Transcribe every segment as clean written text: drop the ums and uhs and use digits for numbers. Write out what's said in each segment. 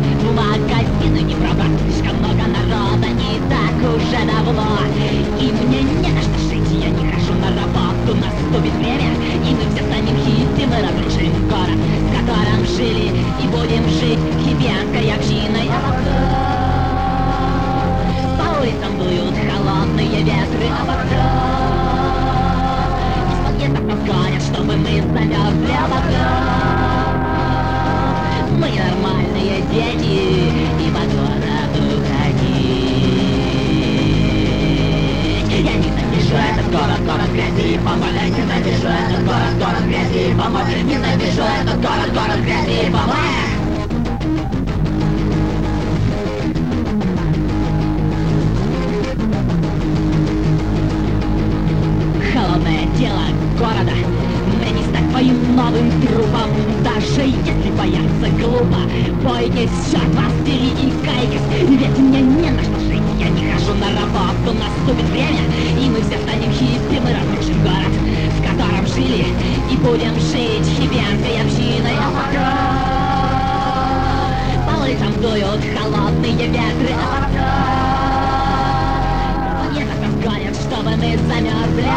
в магазины не пробрать. Слишком много народа и так уже давно, и мне не на что жить. Я не хожу на работу, наступит время, и мы все станем хиппи. Мы разрушим город, в котором жили, и будем жить хиппианской общиной. По улицам дуют холодные ветры, а из подъездов нас гонят, чтобы мы замерзли, а мы нормальные дети, и по городу ходить. Я ненавижу этот город, город грязи и помой. Я ненавижу этот город, город грязи и помой. Ненавижу этот город, город грязи и помой. Холодное тело города, мне не стать твоим новым трупом. Даже если бояться глупо, бойтесь, черт вас дери и кайтесь, ведь мне не на что жить. Я не хожу на работу, наступит время, и мы все станем хиппи. Мы разрушим город, в котором жили, и будем жить хиппианской общиной. По улицам дуют холодные ветры, гонят, чтобы мы замерзли,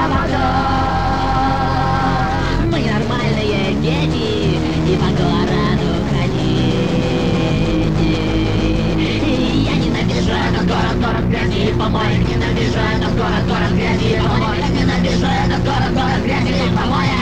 мы нормальные дети, и по городу ходить. Я ненавижу этот город, город грязи и помоек. Ненавижу этот город, город грязи и помоек. Ненавижу этот город, город грязи и помоек.